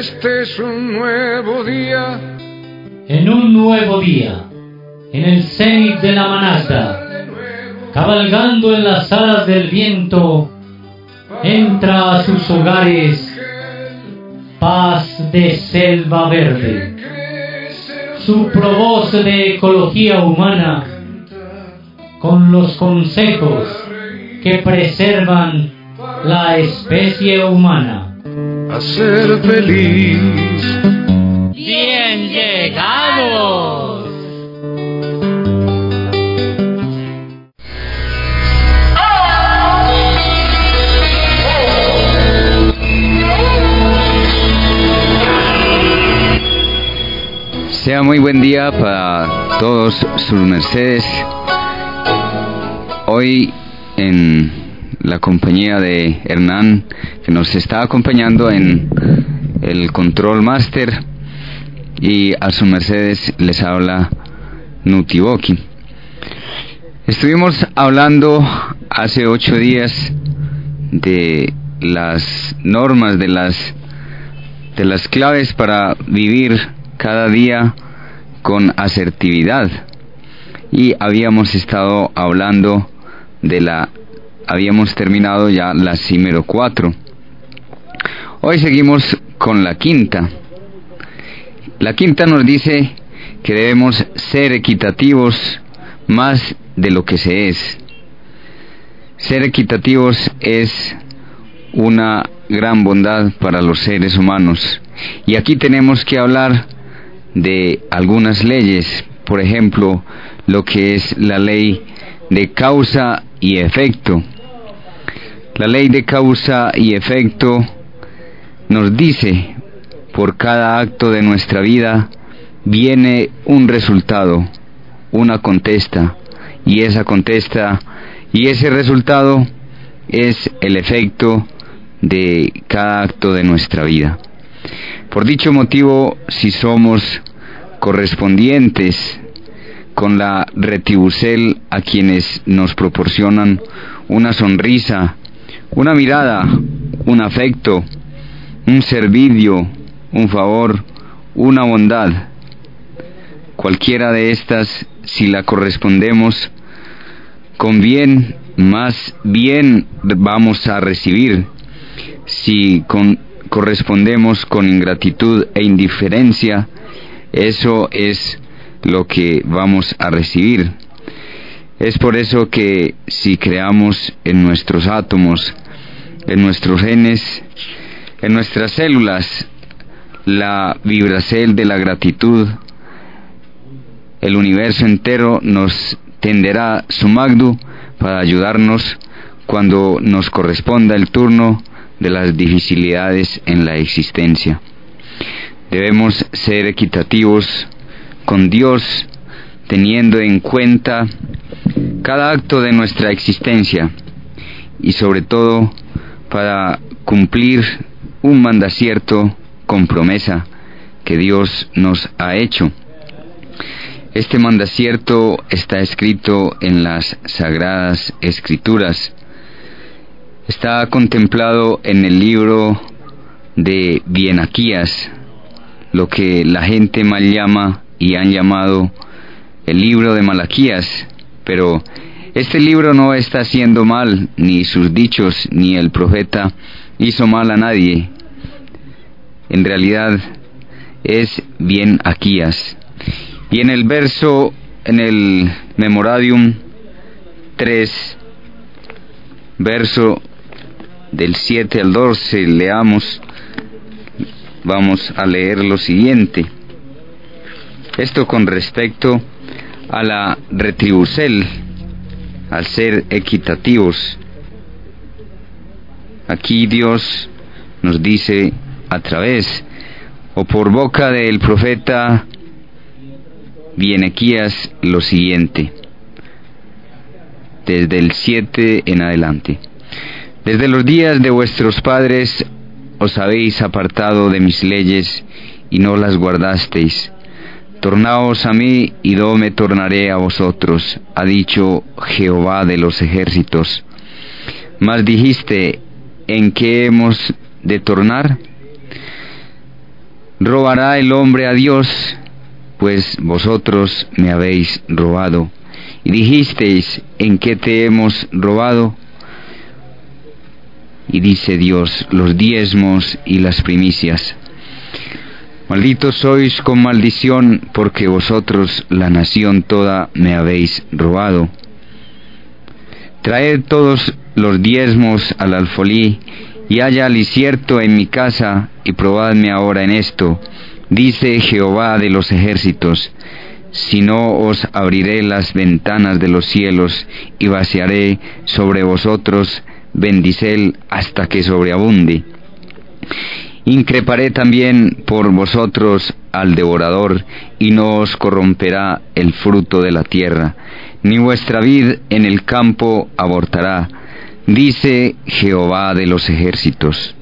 Este es un nuevo día. En un nuevo día, en el cenit de la Manasda, cabalgando en las alas del viento, entra a sus hogares paz de selva verde. Su provoz de ecología humana, con los consejos que preservan la especie humana. A ser feliz. ¡Bien llegados! Sea muy buen día para todos sus mercedes. Hoy en la compañía de Hernán, que nos está acompañando en el Control Master, y a sus mercedes les habla Nutiboki. Estuvimos hablando hace 8 días de las normas, de las claves para vivir cada día con asertividad, y habíamos estado hablando habíamos terminado ya la Símero 4. Hoy seguimos con la quinta. La quinta nos dice que debemos ser equitativos más de lo que se es. Ser equitativos es una gran bondad para los seres humanos, y aquí tenemos que hablar de algunas leyes. Por ejemplo, lo que es la ley de causa y efecto. La ley de causa y efecto nos dice: por cada acto de nuestra vida viene un resultado, una contesta, y esa contesta y ese resultado es el efecto de cada acto de nuestra vida. Por dicho motivo, si somos correspondientes con la retribucel a quienes nos proporcionan una sonrisa, una mirada, un afecto, un servicio, un favor, una bondad, cualquiera de estas, si la correspondemos con bien, más bien vamos a recibir. Si correspondemos con ingratitud e indiferencia, eso es lo que vamos a recibir. Es por eso que si creamos en nuestros átomos, en nuestros genes, en nuestras células, la vibracel de la gratitud, el universo entero nos tenderá su magdu para ayudarnos cuando nos corresponda el turno de las dificilidades en la existencia. Debemos ser equitativos con Dios, teniendo en cuenta cada acto de nuestra existencia, y sobre todo para cumplir un mandacierto con promesa que Dios nos ha hecho. Este mandacierto está escrito en las Sagradas Escrituras. Está contemplado en el libro de Bienaquías, lo que la gente mal llama y han llamado el libro de Malaquías, pero este libro no está haciendo mal, ni sus dichos, ni el profeta hizo mal a nadie. En realidad es Bienaquías. Y en el verso, en el Memoradium 3, verso del 7 al 12, leamos, vamos a leer lo siguiente. Esto con respecto a la retribucel, al ser equitativos. Aquí Dios nos dice a través o por boca del profeta Bienaquías lo siguiente, desde el 7 en adelante. Desde los días de vuestros padres os habéis apartado de mis leyes y no las guardasteis. Tornaos a mí y yo me tornaré a vosotros, ha dicho Jehová de los ejércitos. Mas dijiste, ¿en qué hemos de tornar? ¿Robará el hombre a Dios? Pues vosotros me habéis robado. Y dijisteis, ¿en qué te hemos robado? Y dice Dios, los diezmos y las primicias. Malditos sois con maldición, porque vosotros, la nación toda, me habéis robado. Traed todos los diezmos al alfolí, y haya alicierto en mi casa, y probadme ahora en esto, dice Jehová de los ejércitos, si no os abriré las ventanas de los cielos, y vaciaré sobre vosotros bendicel hasta que sobreabunde. Increparé también por vosotros al devorador, y no os corromperá el fruto de la tierra, ni vuestra vid en el campo abortará, dice Jehová de los ejércitos.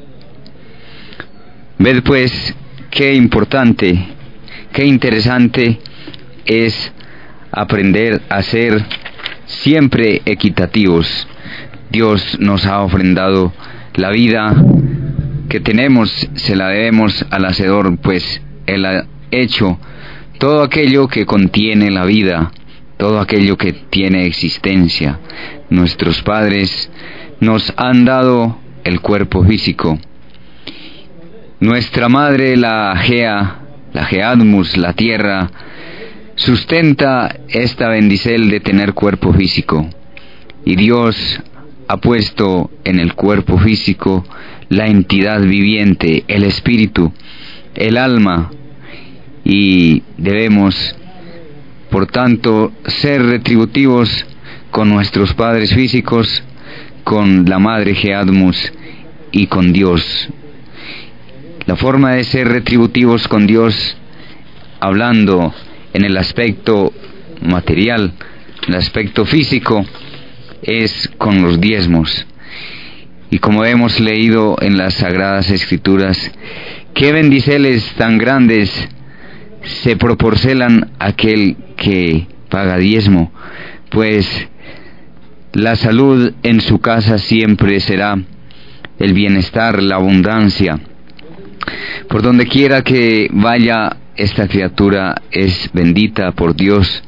Ved pues qué importante, qué interesante es aprender a ser siempre equitativos. Dios nos ha ofrendado la vida que tenemos, se la debemos al Hacedor, pues Él ha hecho todo aquello que contiene la vida, todo aquello que tiene existencia. Nuestros padres nos han dado el cuerpo físico. Nuestra madre, la Geadmus, la tierra, sustenta esta bendicel de tener cuerpo físico. Y Dios ha puesto en el cuerpo físico la entidad viviente, el espíritu, el alma, y debemos, por tanto, ser retributivos con nuestros padres físicos, con la madre Geadmus y con Dios. La forma de ser retributivos con Dios, hablando en el aspecto material, el aspecto físico, es con los diezmos. Y como hemos leído en las Sagradas Escrituras, qué bendiceles tan grandes se proporcionan a aquel que paga diezmo, pues la salud en su casa siempre será, el bienestar, la abundancia. Por donde quiera que vaya, esta criatura es bendita por Dios,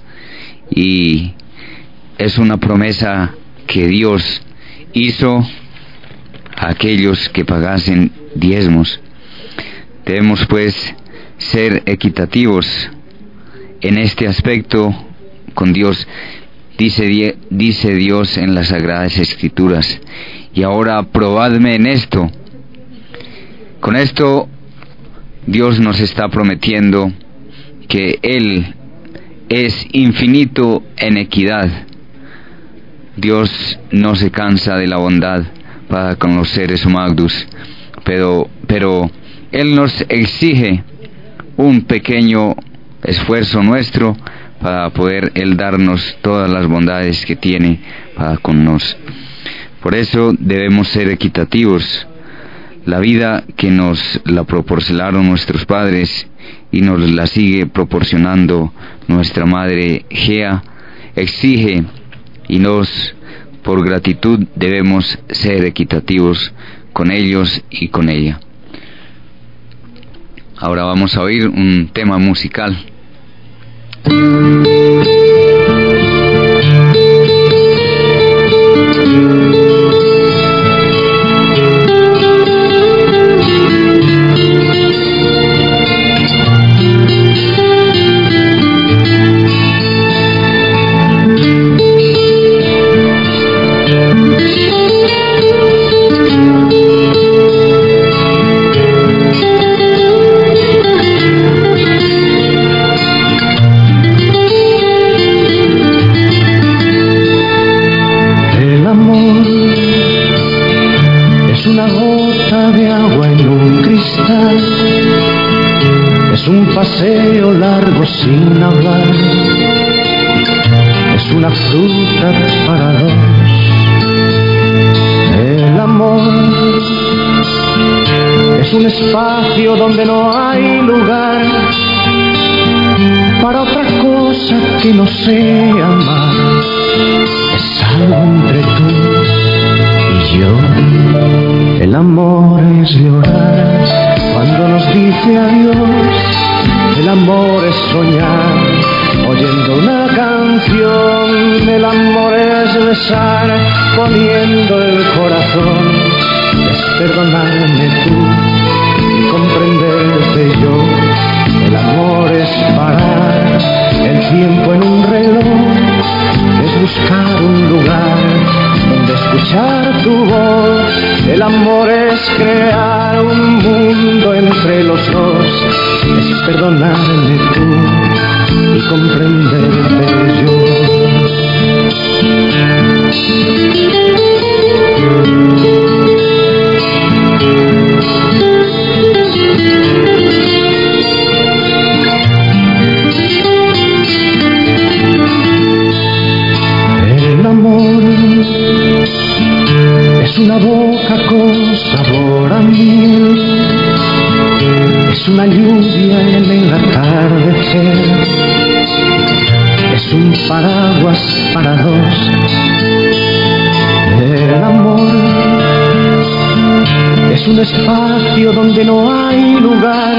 y es una promesa que Dios hizo a aquellos que pagasen diezmos. Debemos pues ser equitativos en este aspecto con Dios. Dice Dios en las Sagradas Escrituras, y ahora probadme en esto. Con esto Dios nos está prometiendo que Él es infinito en equidad. Dios no se cansa de la bondad para con los seres humanos, pero Él nos exige un pequeño esfuerzo nuestro para poder Él darnos todas las bondades que tiene para con nosotros. Por eso debemos ser equitativos. La vida que nos la proporcionaron nuestros padres y nos la sigue proporcionando nuestra madre Gea exige, y nos, por gratitud, debemos ser equitativos con ellos y con ella. Ahora vamos a oír un tema musical. Paseo largo sin hablar, es una fruta para dos. El amor es un espacio donde no hay lugar para otra cosa que no sea amar. Es algo entre tú y yo. El amor es llorar Cuando nos dice adiós, el amor es soñar, oyendo una canción. El amor es besar, poniendo el corazón. Es perdonarme tú y comprenderte yo. El amor es parar el tiempo en un reloj, es buscar un lugar donde escuchar tu voz. El amor es crear un mundo entre los dos, es perdonarme tú y comprenderte yo. El amor es una boca con sabor a miel, es una lluvia en el atardecer, es un paraguas para dos. El amor es un espacio donde no hay lugar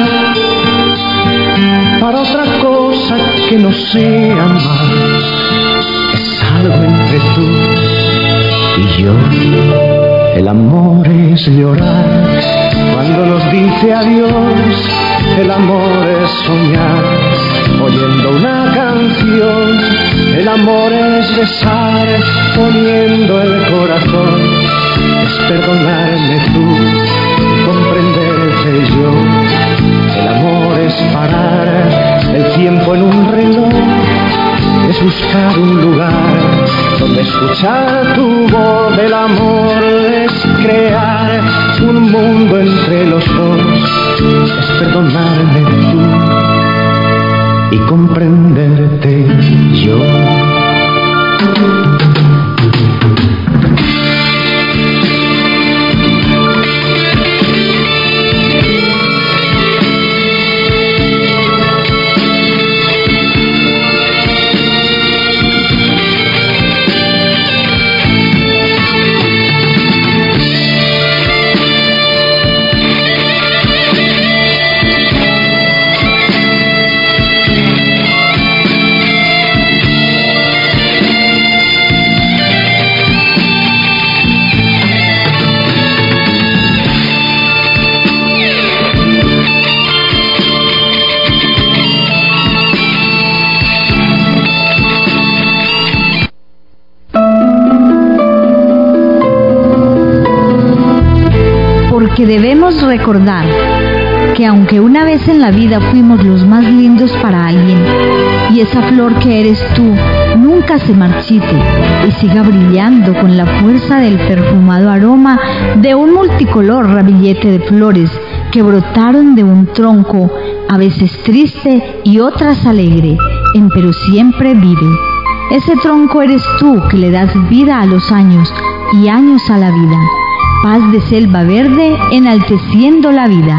para otra cosa que no sea amar. Es algo entre tú y yo. El amor es llorar cuando nos dice adiós. El amor es soñar, oyendo una canción. El amor es besar, poniendo el corazón. Es perdonarme tú y comprenderte yo. El amor es parar el tiempo en un reloj, es buscar un lugar donde escuchar tu voz. El amor es crear un mundo entre los dos, es perdonarme tú y comprenderte yo. Que debemos recordar que aunque una vez en la vida fuimos los más lindos para alguien, y esa flor que eres tú nunca se marchite y siga brillando con la fuerza del perfumado aroma de un multicolor ramillete de flores que brotaron de un tronco, a veces triste y otras alegre, pero siempre vive. Ese tronco eres tú que le das vida a los años y años a la vida. Paz de selva verde enalteciendo la vida.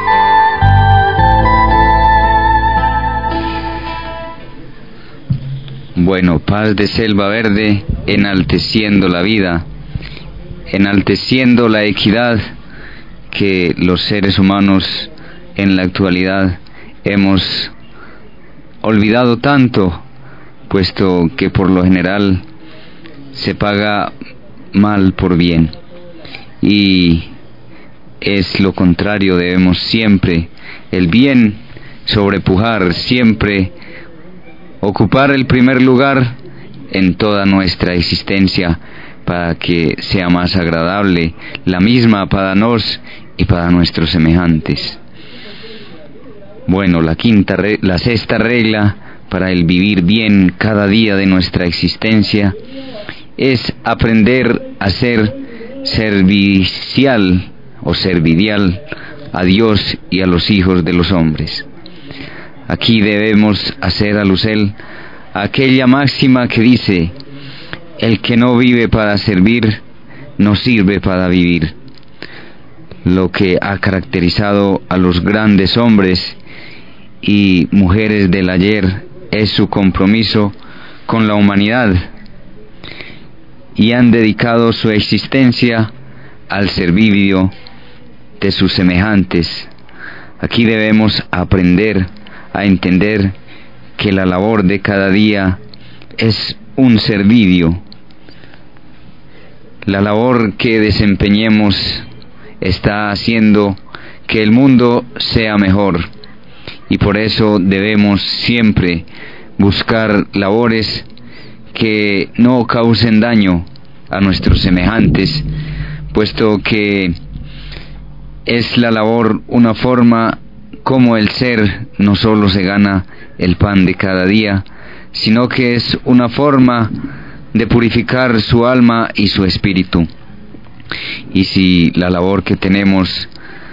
Bueno, paz de selva verde enalteciendo la vida, enalteciendo la equidad que los seres humanos en la actualidad hemos olvidado tanto, puesto que por lo general se paga mal por bien. Y es lo contrario, debemos siempre el bien sobrepujar, siempre ocupar el primer lugar en toda nuestra existencia para que sea más agradable la misma para nos y para nuestros semejantes. Bueno, la sexta regla para el vivir bien cada día de nuestra existencia es aprender a ser servicial o servidial a Dios y a los hijos de los hombres. Aquí debemos hacer alusión a aquella máxima que dice: el que no vive para servir, no sirve para vivir. Lo que ha caracterizado a los grandes hombres y mujeres del ayer es su compromiso con la humanidad, y han dedicado su existencia al servicio de sus semejantes, Aquí debemos aprender a entender que la labor de cada día es un servicio. La labor que desempeñemos está haciendo que el mundo sea mejor, y por eso debemos siempre buscar labores que no causen daño a nuestros semejantes, puesto que es la labor una forma como el ser no solo se gana el pan de cada día, sino que es una forma de purificar su alma y su espíritu. Y si la labor que tenemos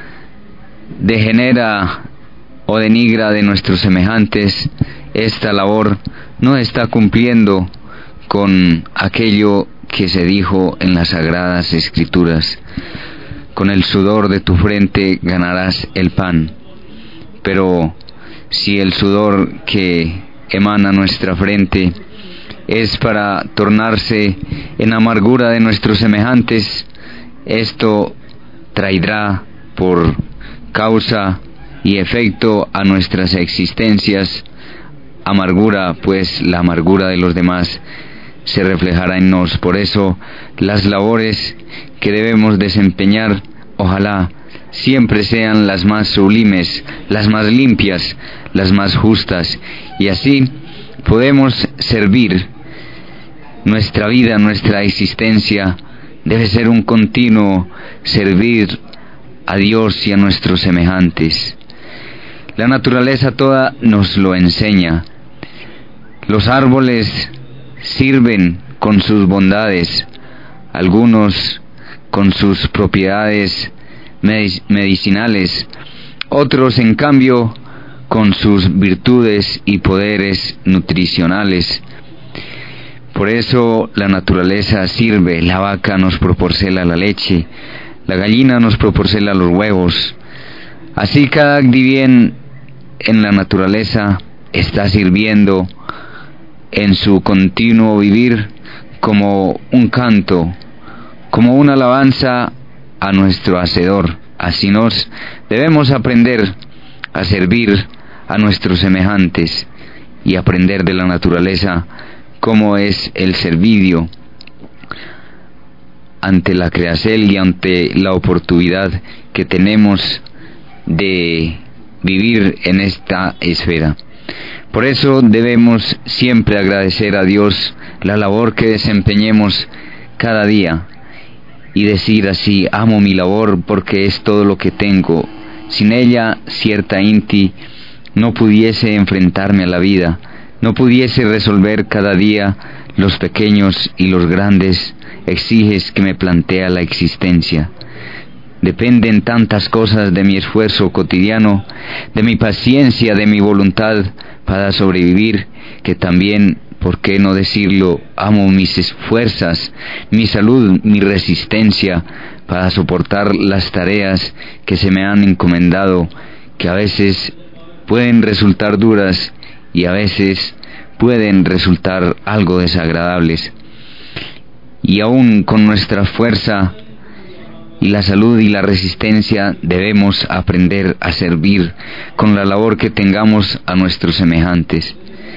degenera o denigra de nuestros semejantes, esta labor no está cumpliendo con aquello que se dijo en las Sagradas Escrituras: con el sudor de tu frente ganarás el pan. Pero si el sudor que emana nuestra frente es para tornarse en amargura de nuestros semejantes, esto traerá por causa y efecto a nuestras existencias amargura, pues la amargura de los demás se reflejará en nos. Por eso las labores que debemos desempeñar, ojalá siempre sean las más sublimes, las más limpias, las más justas, y así podemos servir. Nuestra vida, nuestra existencia debe ser un continuo servir a Dios y a nuestros semejantes. La naturaleza toda nos lo enseña. Los árboles sirven con sus bondades, algunos con sus propiedades medicinales, otros en cambio con sus virtudes y poderes nutricionales. Por eso la naturaleza sirve. La vaca nos proporciona la leche, la gallina nos proporciona los huevos. Así cada actividad en la naturaleza está sirviendo en su continuo vivir como un canto, como una alabanza a nuestro Hacedor. Así nos debemos aprender a servir a nuestros semejantes y aprender de la naturaleza cómo es el servicio ante la creación y ante la oportunidad que tenemos de vivir en esta esfera. Por eso debemos siempre agradecer a Dios la labor que desempeñemos cada día y decir así: amo mi labor porque es todo lo que tengo. Sin ella, ciertamente, no pudiese enfrentarme a la vida, no pudiese resolver cada día los pequeños y los grandes exiges que me plantea la existencia. Dependen tantas cosas de mi esfuerzo cotidiano, de mi paciencia, de mi voluntad para sobrevivir, que también, ¿por qué no decirlo?, amo mis fuerzas, mi salud, mi resistencia para soportar las tareas que se me han encomendado, que a veces pueden resultar duras y a veces pueden resultar algo desagradables. Y aún con nuestra fuerza y la salud y la resistencia debemos aprender a servir con la labor que tengamos a nuestros semejantes.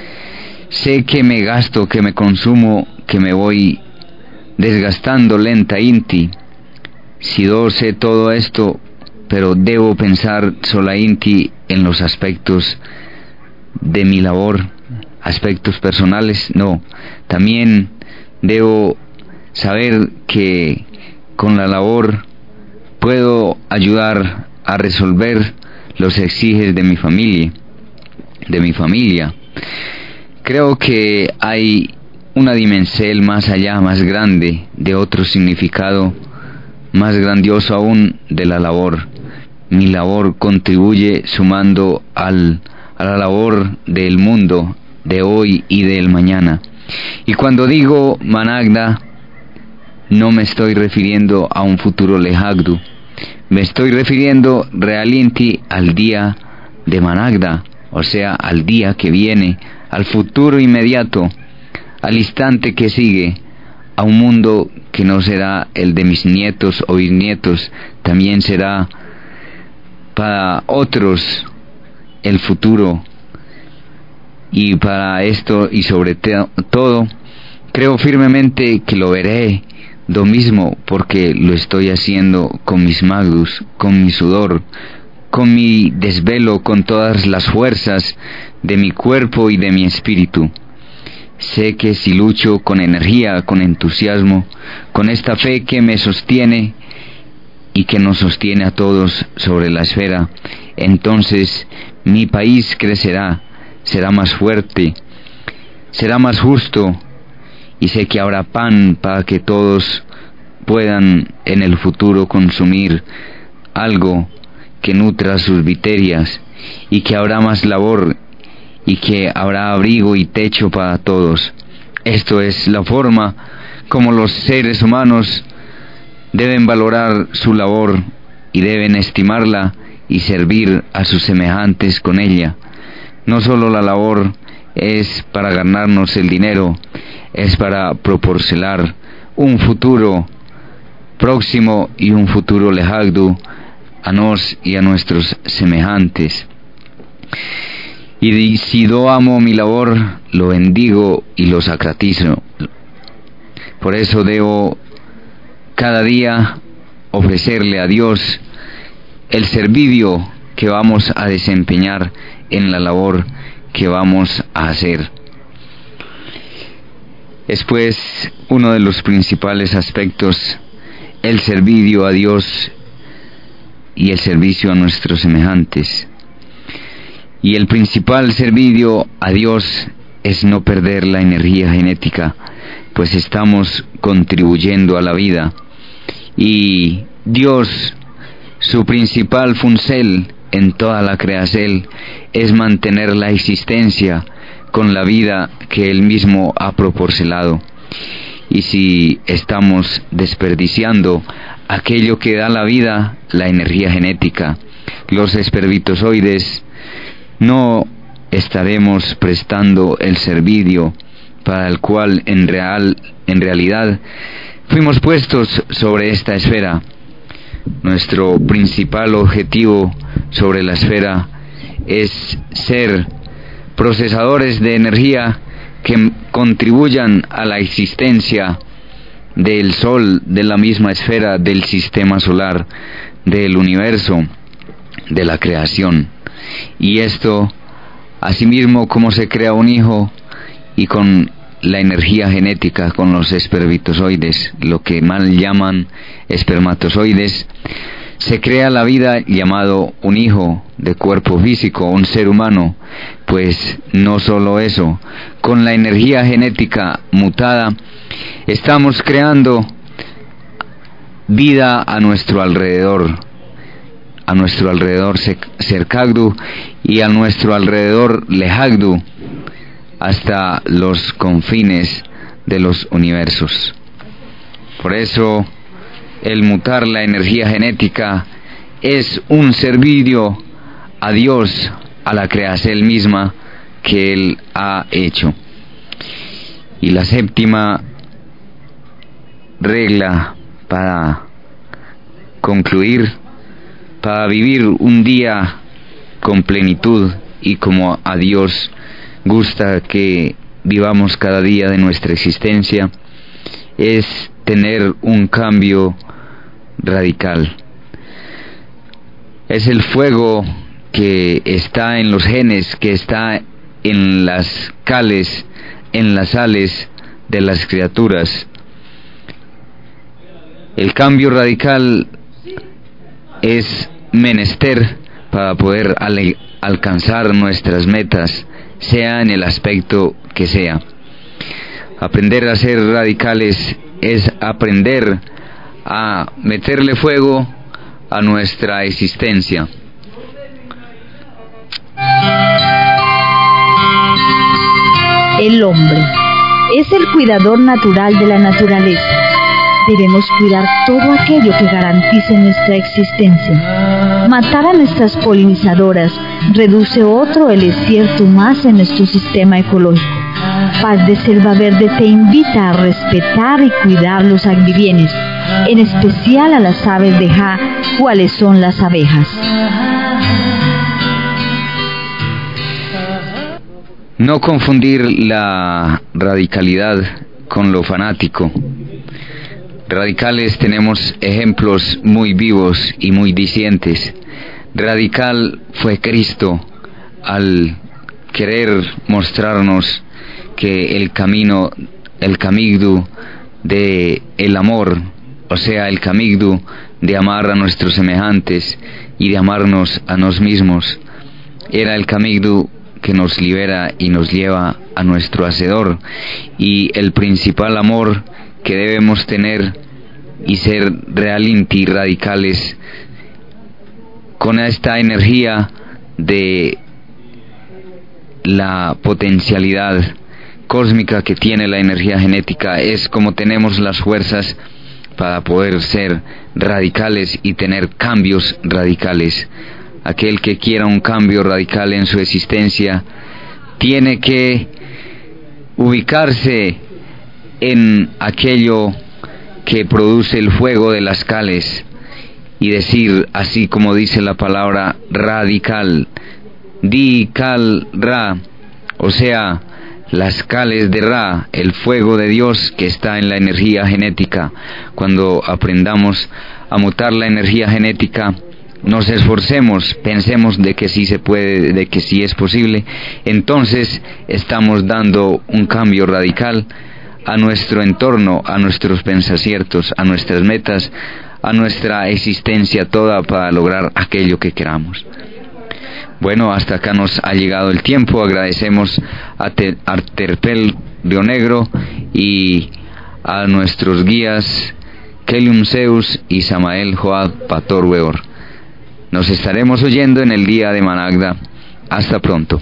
Sé que me gasto, que me consumo, que me voy desgastando lentamente. Si yo sé todo esto, pero debo pensar solamente en los aspectos de mi labor, aspectos personales, no. También debo saber que con la labor puedo ayudar a resolver los exiges de mi familia. Creo que hay una dimensión más allá, más grande, de otro significado, más grandioso aún, de la labor. Mi labor contribuye sumando a la labor del mundo, de hoy y del mañana. Y cuando digo Managda, no me estoy refiriendo a un futuro lejano, me estoy refiriendo realmente al día de Managda, o sea, al día que viene, al futuro inmediato, al instante que sigue, a un mundo que no será el de mis nietos o bisnietos, también será para otros el futuro. Y para esto y sobre todo, creo firmemente que lo veré lo mismo, porque lo estoy haciendo con mis magnus, con mi sudor, con mi desvelo, con todas las fuerzas de mi cuerpo y de mi espíritu. Sé que si lucho con energía, con entusiasmo, con esta fe que me sostiene y que nos sostiene a todos sobre la esfera, entonces mi país crecerá, será más fuerte, será más justo, y sé que habrá pan para que todos puedan en el futuro consumir algo que nutra sus viterias, y que habrá más labor, y que habrá abrigo y techo para todos. Esto es la forma como los seres humanos deben valorar su labor y deben estimarla y servir a sus semejantes con ella. No solo la labor es para ganarnos el dinero, es para proporcionar un futuro próximo y un futuro lejano a nos y a nuestros semejantes. Y si yo amo mi labor, lo bendigo y lo sacratizo. Por eso debo cada día ofrecerle a Dios el servicio que vamos a desempeñar en la labor que vamos a hacer. Es pues uno de los principales aspectos el servicio a Dios y el servicio a nuestros semejantes. Y el principal servicio a Dios es no perder la energía genética, pues estamos contribuyendo a la vida. Y Dios, su principal función en toda la creación es mantener la existencia con la vida que Él mismo ha proporcionado. Y si estamos desperdiciando aquello que da la vida, la energía genética, los espermatozoides, no estaremos prestando el servicio para el cual en realidad fuimos puestos sobre esta esfera. Nuestro principal objetivo sobre la esfera es ser procesadores de energía que contribuyan a la existencia del Sol, de la misma esfera, del sistema solar, del universo, de la creación. Y esto, asimismo como se crea un hijo, y con la energía genética, con los espermatozoides, lo que mal llaman espermatozoides, se crea la vida llamado un hijo de cuerpo físico, un ser humano. Pues no solo eso, con la energía genética mutada, estamos creando vida a nuestro alrededor cercano y a nuestro alrededor lejano, hasta los confines de los universos. Por eso, el mutar la energía genética es un servicio a Dios, a la creación misma que Él ha hecho. Y la séptima regla para concluir, para vivir un día con plenitud y como a Dios gusta que vivamos cada día de nuestra existencia, es tener un cambio radical. Es el fuego que está en los genes, que está en las cales, en las sales de las criaturas. El cambio radical es menester para poder alcanzar nuestras metas, sea en el aspecto que sea. Aprender a ser radicales es aprender a meterle fuego a nuestra existencia. El hombre es el cuidador natural de la naturaleza. Debemos cuidar todo aquello que garantice nuestra existencia. Matar a nuestras polinizadoras reduce otro desierto más en nuestro sistema ecológico. Paz de Selva Verde te invita a respetar y cuidar los agribienes, en especial a las aves de Ja, cuáles son las abejas. No confundir la radicalidad con lo fanático. Radicales tenemos ejemplos muy vivos y muy dicientes. Radical fue Cristo al querer mostrarnos que el camino de el amor, o sea, el camino de amar a nuestros semejantes y de amarnos a nos mismos, era el camino que nos libera y nos lleva a nuestro Hacedor, y el principal amor que debemos tener y ser realmente y radicales con esta energía de la potencialidad cósmica que tiene la energía genética. Es como tenemos las fuerzas para poder ser radicales y tener cambios radicales. Aquel que quiera un cambio radical en su existencia tiene que ubicarse en aquello que produce el fuego de las cales y decir, así como dice la palabra radical, di cal ra, o sea, las cales de Ra, el fuego de Dios que está en la energía genética. Cuando aprendamos a mutar la energía genética, nos esforcemos, pensemos de que sí se puede, de que sí es posible, entonces estamos dando un cambio radical a nuestro entorno, a nuestros pensaciertos, a nuestras metas, a nuestra existencia toda para lograr aquello que queramos. Bueno, hasta acá nos ha llegado el tiempo. Agradecemos a Terpel Río Negro y a nuestros guías Kelium Zeus y Samael Joad Pator Weor. Nos estaremos oyendo en el día de Managda. Hasta pronto.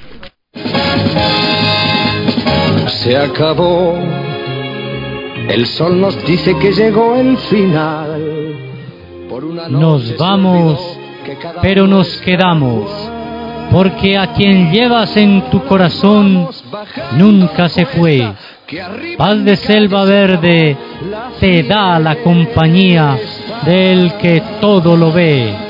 Se acabó. El sol nos dice que llegó el final. Por una Nos vamos, pero nos quedamos, porque a quien llevas en tu corazón nunca se fue. Paz de selva verde te da la compañía del que todo lo ve.